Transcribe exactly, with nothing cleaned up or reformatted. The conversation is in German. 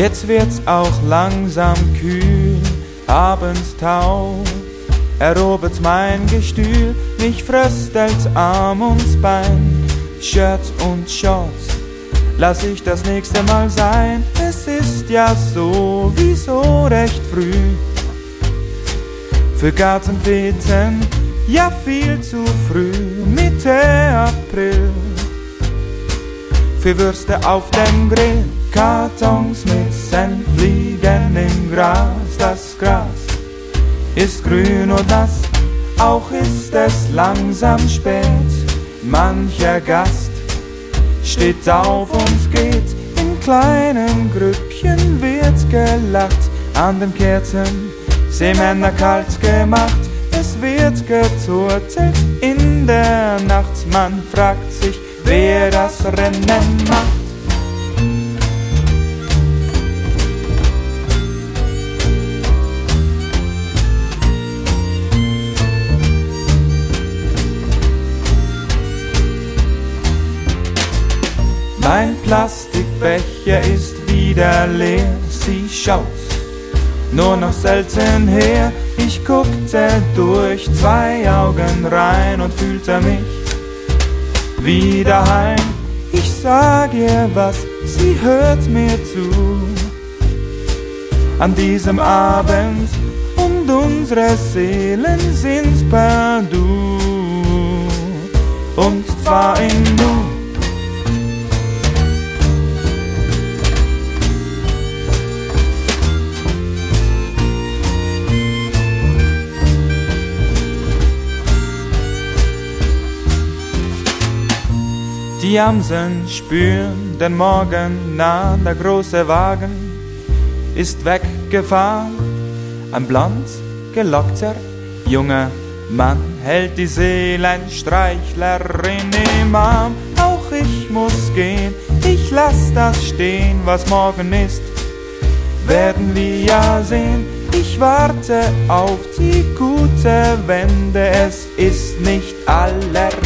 Jetzt wird's auch langsam kühl, abends tau, erobert mein Gestühl, mich fröstelt's Arm und Bein, Shirts und Shorts, lass ich das nächste Mal sein. Es ist ja sowieso recht früh für Gartenfeten, ja viel zu früh, Mitte April. Für Würste auf dem Grill, Kartons mit Senf liegen im Gras. Das Gras ist grün und nass, auch ist es langsam spät. Mancher Gast steht auf und geht, in kleinen Grüppchen wird gelacht. An den Kerzen Seemänner kalt gemacht, es wird geturtelt in der Nacht. Man fragt sich, wer das Rennen macht. Mein Plastikbecher ist wieder leer, sie schaut nur noch selten her. Ich guckte durch zwei Augen rein und fühlte mich wie daheim. Ich sag ihr was, sie hört mir zu. An diesem Abend und unsere Seelen sind per Du. Und zwar in Du. Die Amseln spüren den Morgen nah, der große Wagen ist weggefahren. Ein blond gelockter junger Mann hält die Seelenstreichlerin im Arm. Auch ich muss gehen, ich lass das stehen, was morgen ist, werden wir ja sehen. Ich warte auf die gute Wende, es ist nicht aller